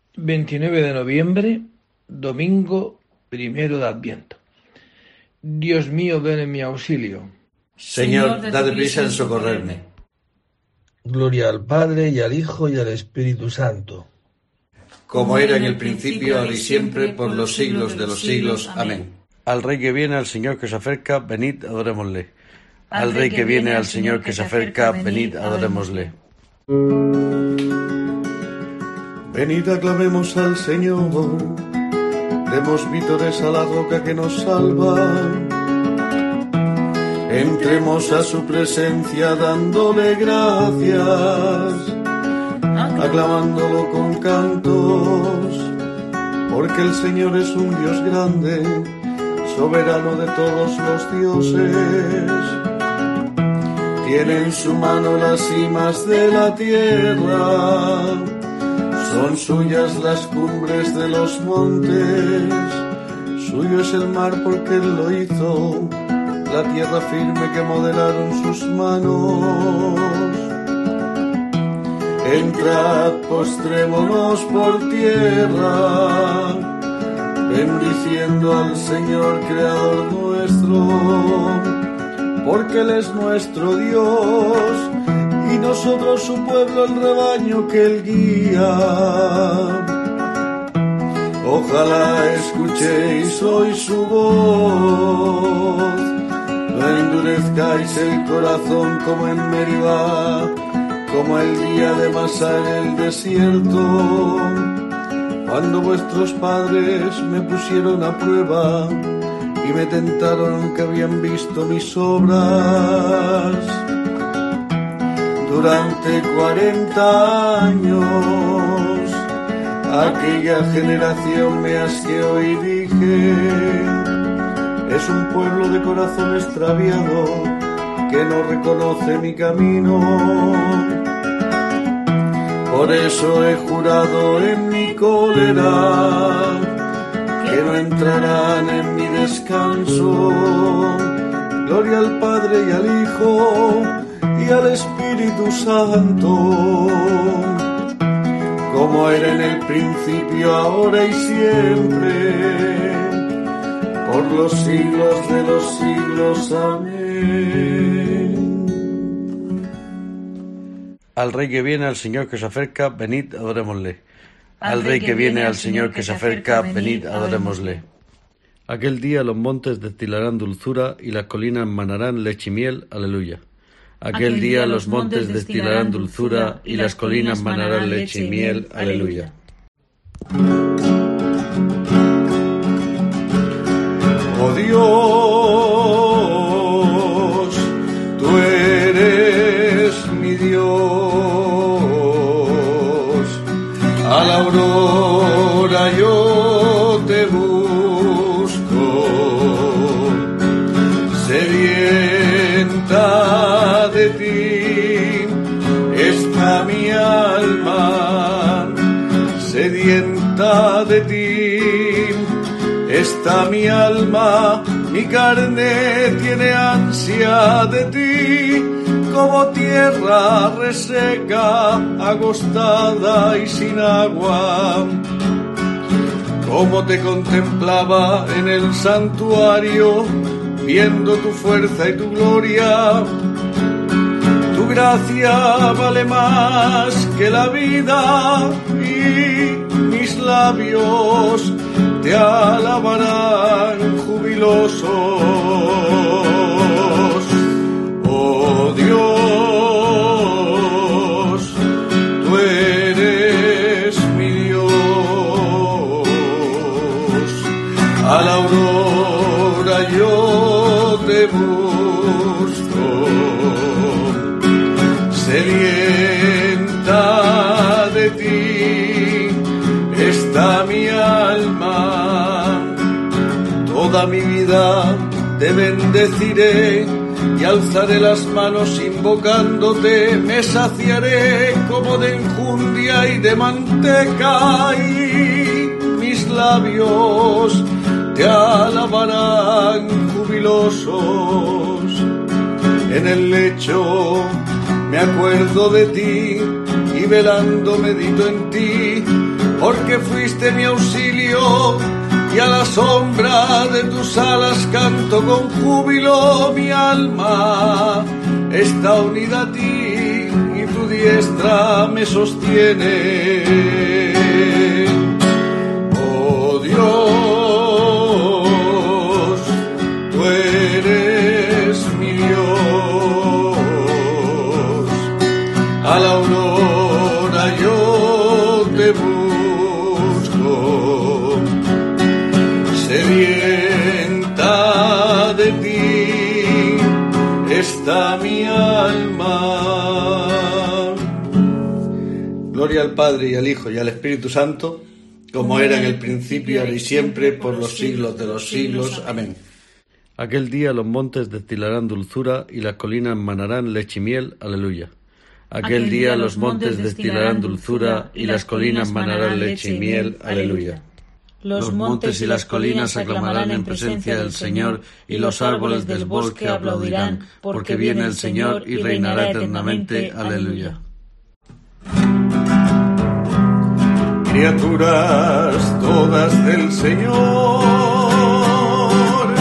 29 de noviembre, domingo primero de Adviento. Dios mío, ven en mi auxilio. Señor, date prisa en socorrerme. Gloria al Padre, y al Hijo, y al Espíritu Santo. Como era en el principio, ahora y siempre, por los siglos de los siglos. Amén. Al Rey que viene, al Señor que se acerca, venid, adorémosle. Al Rey que viene, al Señor que se acerca, venid, adorémosle. Venid, aclamemos al Señor, demos vítores a la roca que nos salva. Entremos a su presencia dándole gracias, aclamándolo con cantos, porque el Señor es un Dios grande, soberano de todos los dioses. Tiene en su mano las cimas de la tierra, son suyas las cumbres de los montes, suyo es el mar porque Él lo hizo, la tierra firme que modelaron sus manos. Entrad, postrémonos por tierra, bendiciendo al Señor Creador nuestro, porque Él es nuestro Dios, y nosotros su pueblo, el rebaño que Él guía. Ojalá escuchéis hoy su voz, no endurezcáis el corazón como en Meribá, como el día de Masá en el desierto, cuando vuestros padres me pusieron a prueba y me tentaron aunque habían visto mis obras. Durante 40 años aquella generación me asqueó y dije: es un pueblo de corazón extraviado que no reconoce mi camino. Por eso he jurado en mi cólera que no entrarán en mi descanso. Gloria al Padre y al Hijo y al Espíritu Santo, como era en el principio, ahora y siempre, por los siglos de los siglos. Amén. Al Rey que viene, al Señor que se acerca, venid, adorémosle. Al Rey que viene, al Señor que se acerca, venid, adorémosle. Aquel día los montes destilarán dulzura y las colinas manarán leche y miel. Aleluya. Aquel día los montes destilarán dulzura y las colinas manarán leche y miel. Aleluya. Oh Dios, tú eres mi Dios, a la aurora yo te busco, sedienta de ti está mi alma, sedienta de ti está mi alma, mi carne tiene ansia de ti, como tierra reseca, agostada y sin agua. Como te contemplaba en el santuario, viendo tu fuerza y tu gloria. Tu gracia vale más que la vida y mis labios te alabarán jubilosos. Oh Dios, tú eres mi Dios, a la aurora yo te busco, sedienta de ti está mi alma. Toda mi vida te bendeciré y alzaré las manos invocándote. Me saciaré como de enjundia y de manteca, y mis labios te alabarán jubilosos. En el lecho me acuerdo de ti y velando medito en ti. porque fuiste mi auxilio, y a la sombra de tus alas canto con júbilo. Mi alma está unida a ti y tu diestra me sostiene. Oh Dios, tú eres mi Dios. A la aurora yo te busco, sedienta de ti está mi alma. Gloria al Padre y al Hijo y al Espíritu Santo, como era en el principio, ahora y siempre, por los siglos de los siglos. Amén. Aquel día los montes destilarán dulzura y las colinas manarán leche y miel. Aleluya. Aquel día los montes destilarán dulzura y las colinas manarán leche y miel. Aleluya. Los montes y las colinas aclamarán en presencia del Señor, y los árboles del bosque aplaudirán, porque viene el Señor y reinará eternamente. Aleluya. Criaturas todas del Señor,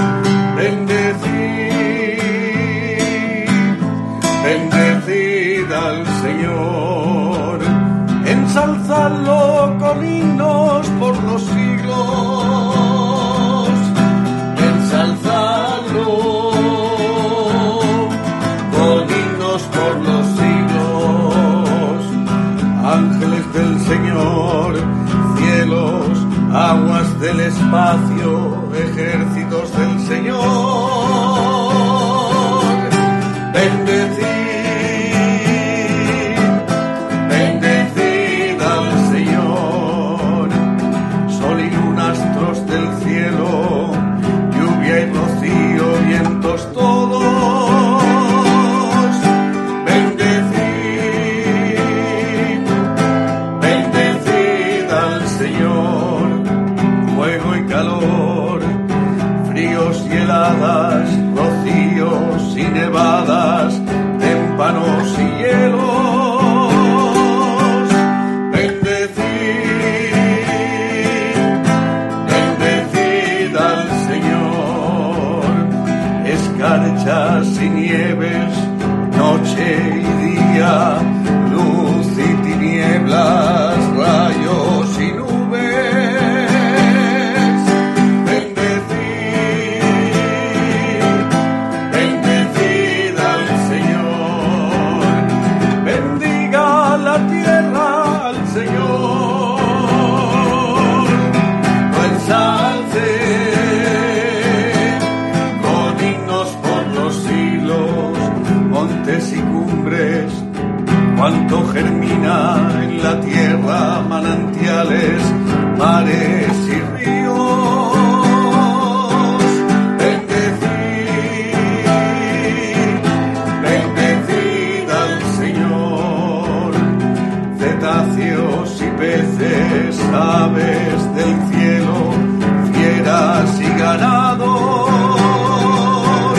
bendecid al Señor, ensalzadlo con himnos por los siglos, ensalzadlo con himnos por los siglos. Ángeles del Señor, cielos, aguas del espacio, ejércitos del Señor, bendecid al Señor. Sol y luna, astros del cielo, lluvia y rocío, vientos todos, bendecid al Señor. Fuego y calor, fríos y heladas, rocíos y nevadas, témpanos y hielos, bendecid al Señor. Escarchas y nieves, noche y día, luz y tinieblas, rayos y nubes, bendecid al Señor. Bendiga la tierra al Señor, lo ensalce con himnos por los siglos. Montes y cumbres, cuanto germina en la tierra, manantiales, mares y ríos, bendecid al Señor. Cetáceos y peces, aves del cielo, fieras y ganados,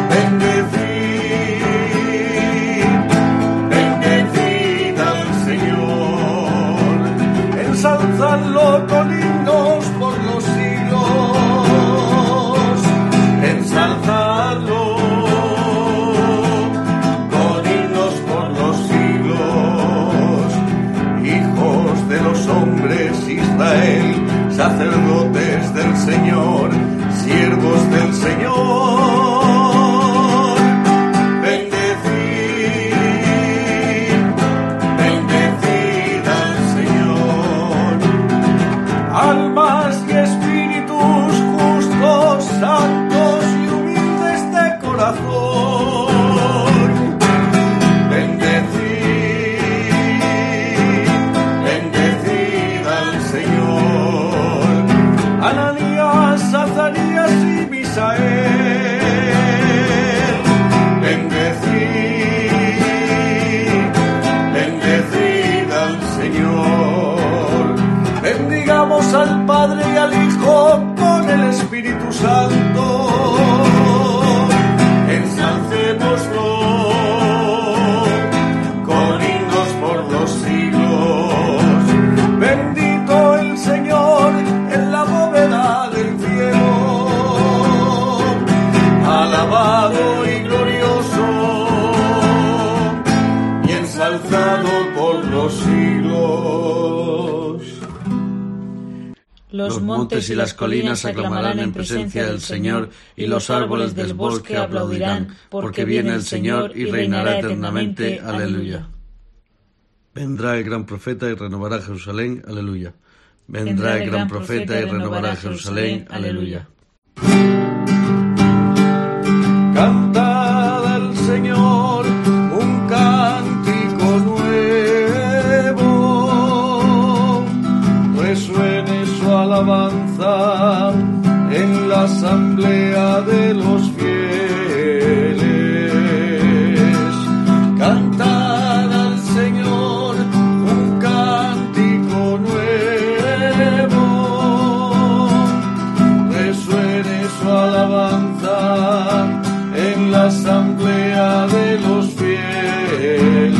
bendecid al Señor. Ensalzadlo con himnos por los siglos, ensalzadlo con himnos por los siglos. Hijos de los hombres, Israel, sacerdotes del Señor, siervos del Señor, bendecid al Señor. Almas y espíritus justos, santos y humildes de corazón, bendecid al Señor. Ananías, Azarías y Misael, bendecid al Señor. Bendigamos al Padre y al Hijo con el Espíritu Santo, ensalcémoslo con himnos por los siglos. Bendito por los siglos. Los montes y las colinas aclamarán en presencia del Señor, y los árboles del bosque aplaudirán, porque viene el Señor y reinará eternamente. Aleluya. Vendrá el gran profeta y renovará Jerusalén. Aleluya. Vendrá el gran profeta y renovará Jerusalén. Aleluya. Cantad al Señor un cántico nuevo, resuene su alabanza en la asamblea de los fieles. Cantad al Señor un cántico nuevo, resuene su alabanza en la asamblea de los fieles.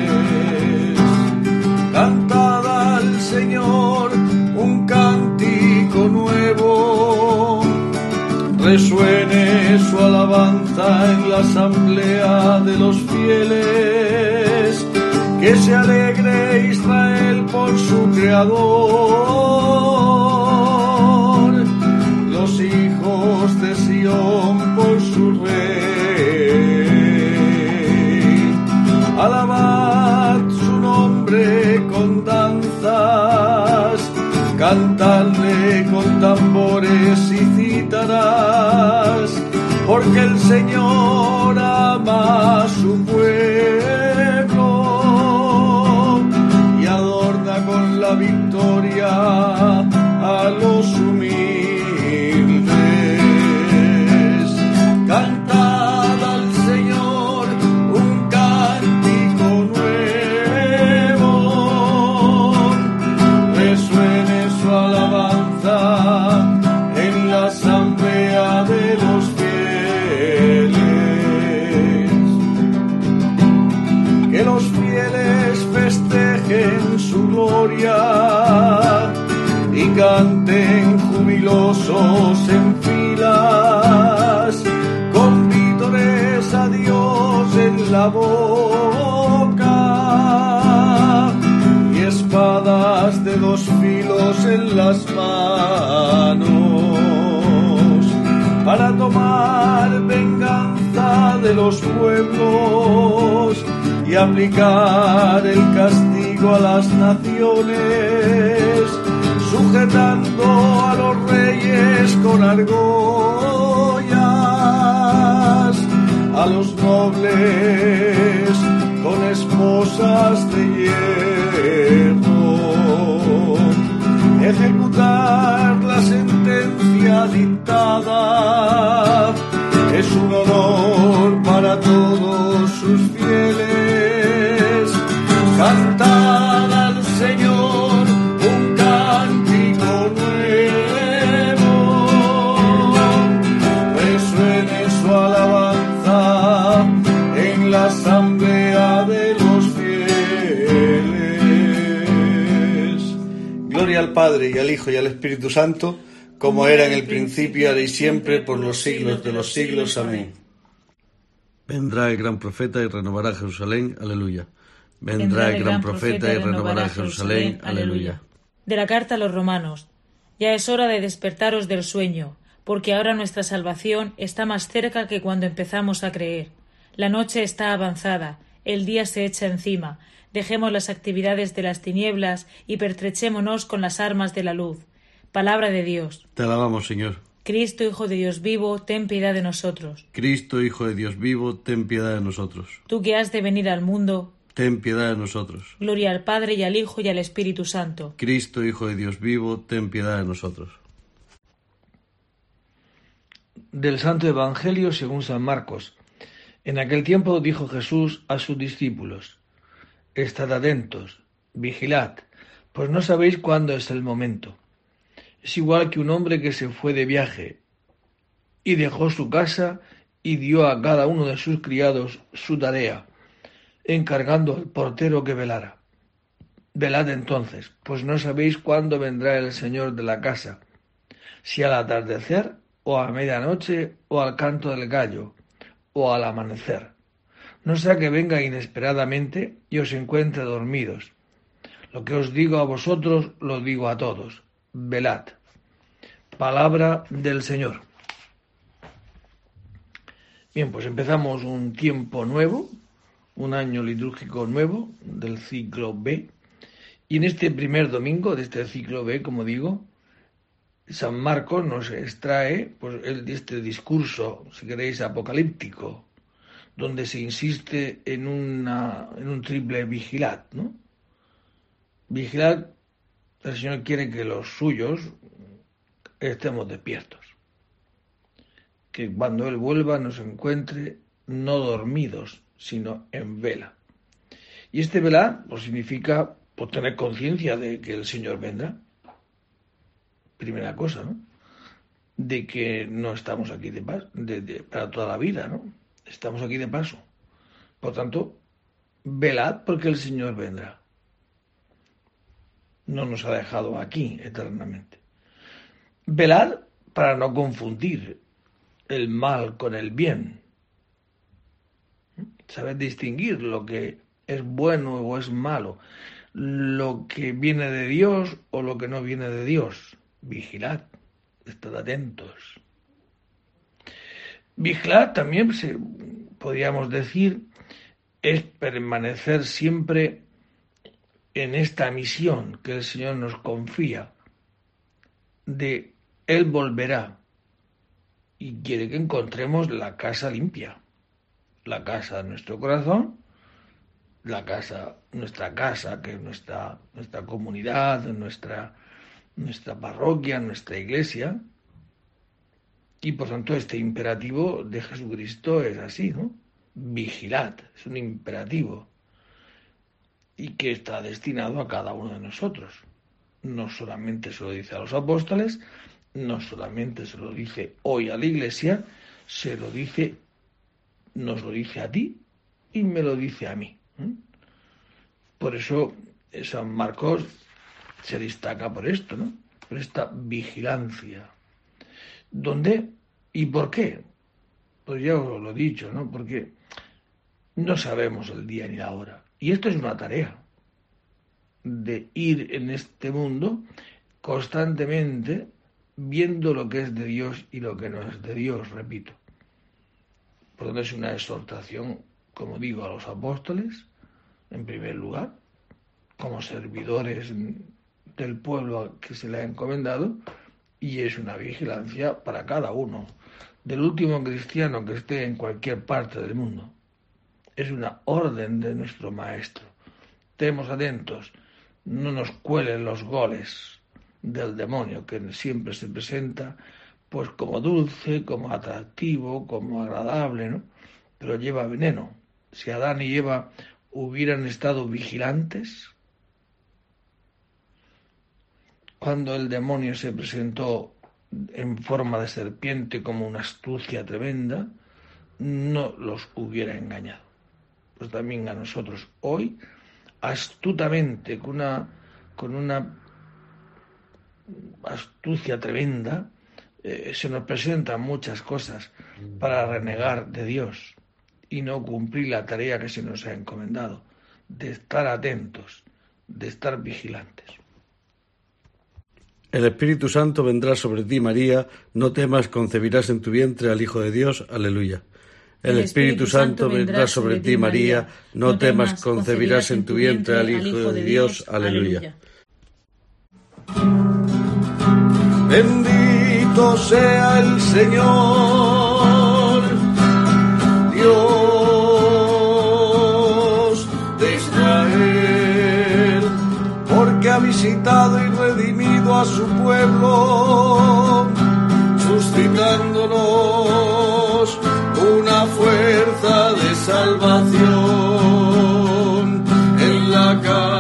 Cantad al Señor un cántico nuevo, resuene su alabanza en la asamblea de los fieles. Que se alegre Israel por su Creador, los hijos de Sión por su Rey. Alabad su nombre con danzas, cantadle con tambores y cítaras, porque el Señor ama a su pueblo y adorna con la victoria a los humildes. Cantad al Señor un cántico nuevo, resuene su alabanza en la asamblea de los fieles. Que los fieles festejen su gloria y canten jubilosos en filas, con vítores a Dios en la boca y espadas de dos filos en las manos, para tomar venganza de los pueblos y aplicar el castigo a las naciones, sujetando a los reyes con argollas, a los nobles con esposas de hierro, ejecutar la sentencia dictada es un honor para todos sus fieles. Cantad al Señor un cántico nuevo, resuene su alabanza en la asamblea de los fieles. Gloria al Padre, y al Hijo, y al Espíritu Santo, como era en el principio, ahora y siempre, por los siglos de los siglos. Amén. Vendrá el gran profeta y renovará Jerusalén. Aleluya. Vendrá el gran profeta y renovará Jerusalén. Aleluya. De la carta a los romanos. Ya es hora de despertaros del sueño, porque ahora nuestra salvación está más cerca que cuando empezamos a creer. La noche está avanzada, el día se echa encima. Dejemos las actividades de las tinieblas y pertrechémonos con las armas de la luz. Palabra de Dios. Te alabamos, Señor. Cristo, Hijo de Dios vivo, ten piedad de nosotros. Cristo, Hijo de Dios vivo, ten piedad de nosotros. Tú que has de venir al mundo, ten piedad de nosotros. Gloria al Padre, y al Hijo, y al Espíritu Santo. Cristo, Hijo de Dios vivo, ten piedad de nosotros. Del Santo Evangelio según San Marcos. En aquel tiempo dijo Jesús a sus discípulos: Estad atentos, vigilad, pues no sabéis cuándo es el momento. Es igual que un hombre que se fue de viaje y dejó su casa y dio a cada uno de sus criados su tarea, encargando al portero que velara. Velad entonces, pues no sabéis cuándo vendrá el Señor de la casa, si al atardecer, o a medianoche, o al canto del gallo, o al amanecer. no sea que venga inesperadamente y os encuentre dormidos. Lo que os digo a vosotros, lo digo a todos. Velad. Palabra del Señor. Bien, pues empezamos un tiempo nuevo, un año litúrgico nuevo del ciclo B. Y en este primer domingo de este ciclo B, como digo, San Marcos nos extrae pues, este discurso, si queréis, apocalíptico, donde se insiste en un triple vigilad, ¿no? Vigilad, el Señor quiere que los suyos estemos despiertos, que cuando Él vuelva nos encuentre no dormidos, sino en vela. Y este velar pues, significa pues, tener conciencia de que el Señor vendrá. Primera cosa, ¿no? De que no estamos aquí de paso, para toda la vida, ¿no? Estamos aquí de paso. Por tanto, velad porque el Señor vendrá. No nos ha dejado aquí eternamente. Velad para no confundir el mal con el bien. Saber distinguir lo que es bueno o es malo, lo que viene de Dios o lo que no viene de Dios. Vigilad, estad atentos. Vigilar también, podríamos decir, es permanecer siempre en esta misión que el Señor nos confía, de Él volverá y quiere que encontremos la casa limpia, la casa de nuestro corazón, nuestra casa, que es nuestra comunidad, nuestra parroquia, nuestra iglesia. Y por tanto este imperativo de Jesucristo es así, ¿no? Vigilad, es un imperativo y que está destinado a cada uno de nosotros. No solamente se lo dice a los apóstoles, no solamente se lo dice hoy a la iglesia, nos lo dice a ti y me lo dice a mí. Por eso San Marcos se destaca por esto, ¿no? Por esta vigilancia. ¿Dónde y por qué? Pues ya os lo he dicho, ¿no? Porque no sabemos el día ni la hora. Y esto es una tarea de ir en este mundo constantemente viendo lo que es de Dios y lo que no es de Dios, repito. Por tanto es una exhortación, como digo, a los apóstoles, en primer lugar, como servidores del pueblo que se le ha encomendado, y es una vigilancia para cada uno, del último cristiano que esté en cualquier parte del mundo. Es una orden de nuestro Maestro. Estemos atentos, no nos cuelen los goles del demonio, que siempre se presenta pues como dulce, como atractivo, como agradable, ¿no? Pero lleva veneno. Si Adán y Eva hubieran estado vigilantes, cuando el demonio se presentó en forma de serpiente como una astucia tremenda, no los hubiera engañado. Pues también a nosotros hoy, astutamente, con una astucia tremenda, se nos presentan muchas cosas para renegar de Dios y no cumplir la tarea que se nos ha encomendado, de estar atentos, de estar vigilantes. El Espíritu Santo vendrá sobre ti, María, no temas, concebirás en tu vientre al Hijo de Dios. Aleluya. El Espíritu Santo vendrá sobre ti, María, no temas, concebirás en tu vientre al Hijo de Dios. Aleluya. Bendito sea el Señor, Dios de Israel, porque ha visitado y redimido a su pueblo, suscitándonos una fuerza de salvación en la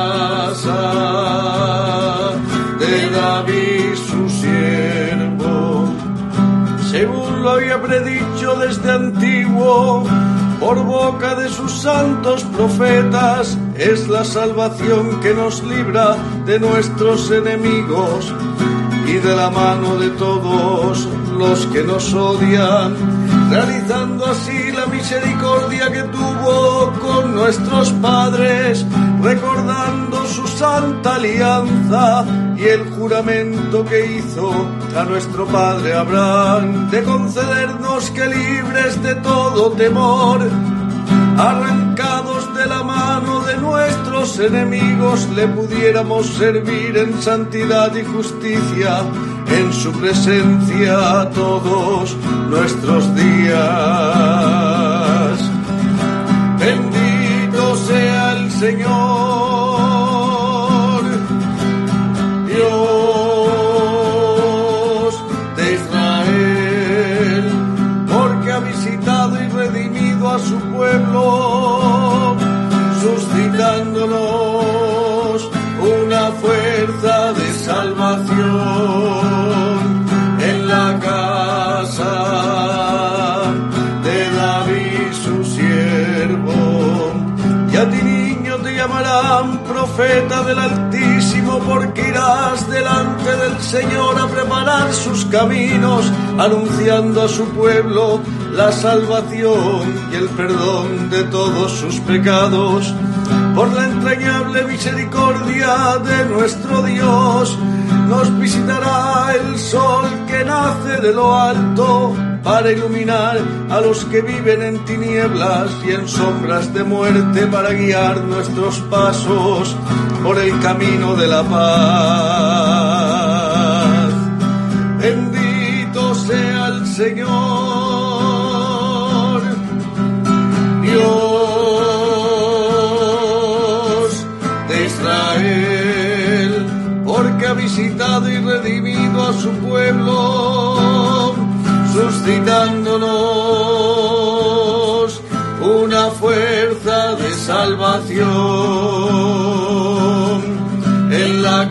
casa de David su siervo, según lo había predicho desde antiguo por boca de sus santos profetas. Es la salvación que nos libra de nuestros enemigos y de la mano de todos los que nos odian, realizando así la misericordia que tuvo con nuestros padres, recordando su santa alianza y el juramento que hizo a nuestro padre Abraham, de concedernos que libres de todo temor, arrancados de la mano de nuestros enemigos, le pudiéramos servir en santidad y justicia en su presencia todos nuestros días. Bendito sea el Señor, Dios de Israel, porque ha visitado y redimido a su pueblo, suscitándonos una fuerza de salvación en la casa de David su siervo. Y a ti, niño, te llamarán profeta del Altísimo, porque irás delante del Señor a preparar sus caminos, anunciando a su pueblo la salvación y el perdón de todos sus pecados. Por la entrañable misericordia de nuestro Dios, nos visitará el sol que nace de lo alto, para iluminar a los que viven en tinieblas y en sombras de muerte, para guiar nuestros pasos por el camino de la paz. Bendito sea el Señor, Dios de Israel, porque ha visitado y redimido a su pueblo, suscitándonos una fuerza de salvación en la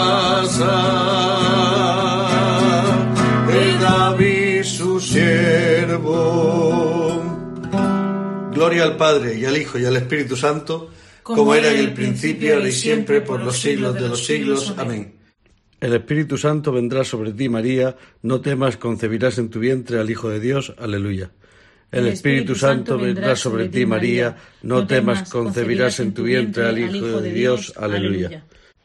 casa de David su siervo. Gloria al Padre, y al Hijo, y al Espíritu Santo, como era en el principio, ahora y siempre, por los siglos de los siglos. Amén. El Espíritu Santo vendrá sobre ti, María, no temas, concebirás en tu vientre al Hijo de Dios. Aleluya. El Espíritu Santo vendrá sobre ti, María, no temas, concebirás en tu vientre al Hijo de Dios. Aleluya.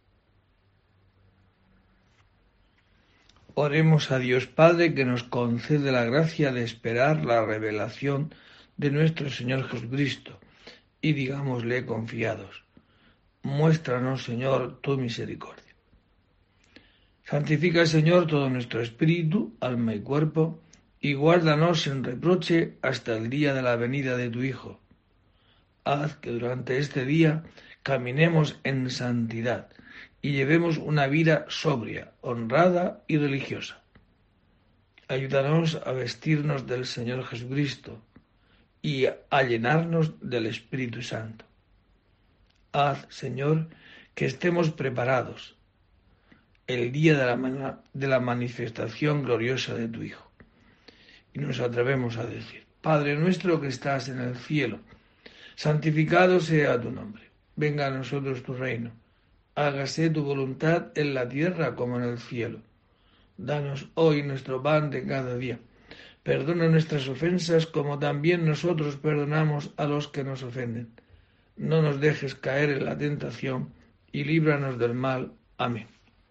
Oremos a Dios Padre, que nos concede la gracia de esperar la revelación de nuestro Señor Jesucristo, y digámosle confiados: muéstranos, Señor, tu misericordia. Santifica, Señor, todo nuestro espíritu, alma y cuerpo, y guárdanos sin reproche hasta el día de la venida de tu Hijo. Haz que durante este día caminemos en santidad y llevemos una vida sobria, honrada y religiosa. Ayúdanos a vestirnos del Señor Jesucristo y a llenarnos del Espíritu Santo. Haz, Señor, que estemos preparados el día de la manifestación gloriosa de tu Hijo. Y nos atrevemos a decir: Padre nuestro que estás en el cielo, santificado sea tu nombre. Venga a nosotros tu reino. Hágase tu voluntad en la tierra como en el cielo. Danos hoy nuestro pan de cada día. Perdona nuestras ofensas como también nosotros perdonamos a los que nos ofenden. No nos dejes caer en la tentación y líbranos del mal. Amén.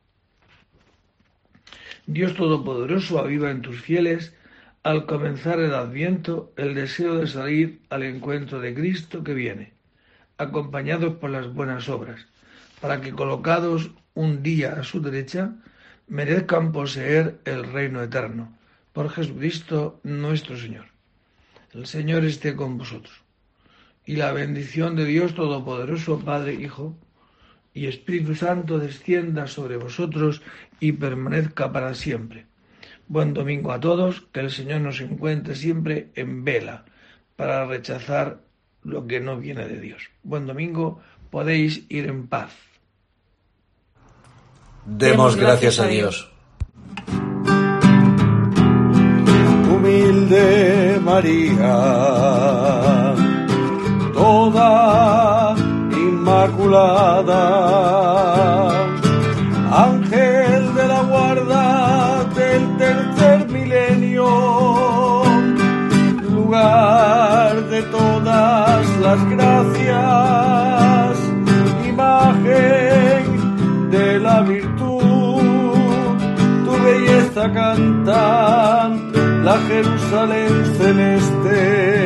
Dios Todopoderoso, aviva en tus fieles, al comenzar el Adviento, el deseo de salir al encuentro de Cristo que viene, acompañados por las buenas obras, para que, colocados un día a su derecha, merezcan poseer el reino eterno. Por Jesucristo nuestro Señor. El Señor esté con vosotros. Y la bendición de Dios Todopoderoso, Padre, Hijo y Espíritu Santo, descienda sobre vosotros y permanezca para siempre. Buen domingo a todos, que el Señor nos encuentre siempre en vela para rechazar lo que no viene de Dios. Buen domingo, podéis ir en paz. Demos gracias a Dios. Humilde María, toda inmaculada, ángel de la guarda del tercer milenio, la Jerusalén celeste.